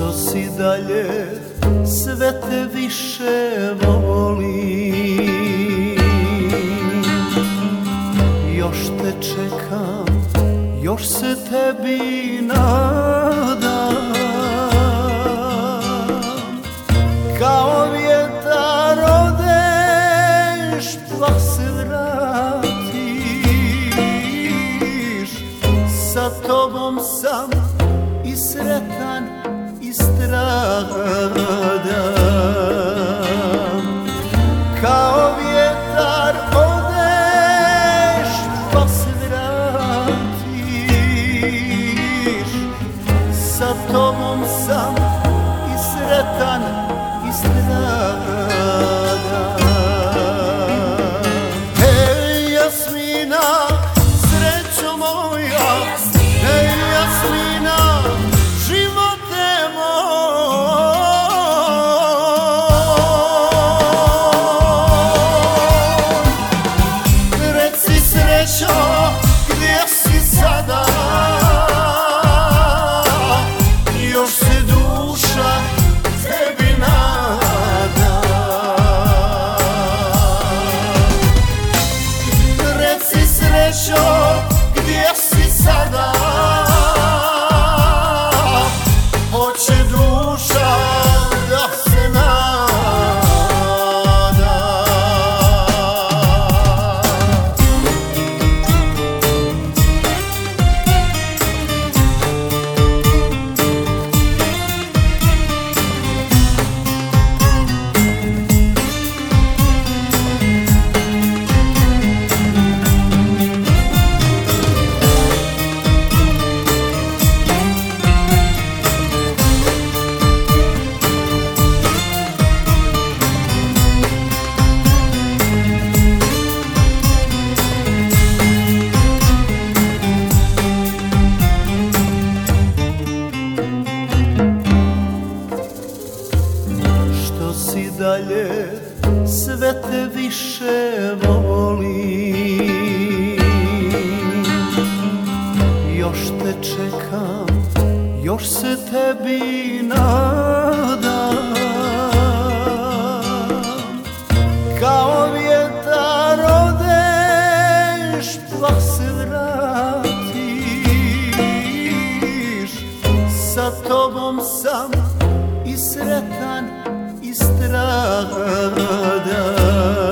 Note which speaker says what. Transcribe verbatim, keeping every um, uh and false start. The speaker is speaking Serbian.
Speaker 1: Što si dalje, sve te više volim. Još te čekam, još se tebi nadam. Kao vjetar odeš, pa se vratiš. Sa tobom sam i sretan i stradam. Kao vjetar odeš, pa se vratiš. Sa tobom sam i sretan i stradam. Hej Jasmina, srećo moja, hej Jasmina, živote moj. Reci srećo, gdje si sada? Još se duša tebi nada. Reci srećo, gdje si sada? Hoće duša da se nada. Što si dalje, sve te više volim. Još te čekam, još se tebi nadam. Kao vjetar odeš, pa se vratiš. Sa tobom sam i sretan i stradam.